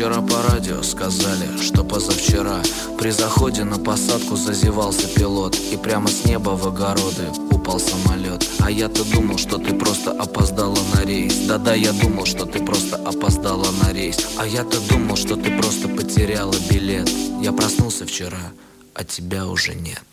Вчера по радио сказали, что позавчера при заходе на посадку зазевался пилот, и прямо с неба в огороды упал самолет. А я-то думал, что ты просто опоздала на рейс. Да-да, я думал, что ты просто опоздала на рейс. А я-то думал, что ты просто потеряла билет. Я проснулся вчера, а тебя уже нет.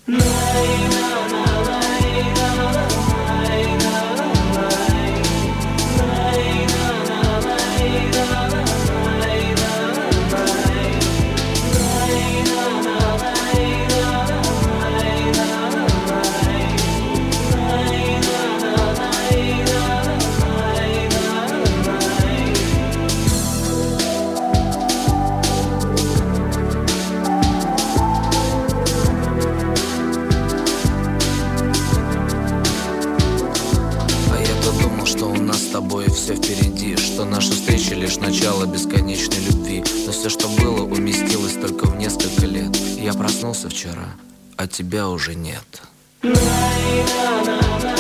Что у нас с тобой все впереди, что наша встреча лишь начало бесконечной любви. Но все, что было, уместилось только в несколько лет. Я проснулся вчера, а тебя уже нет.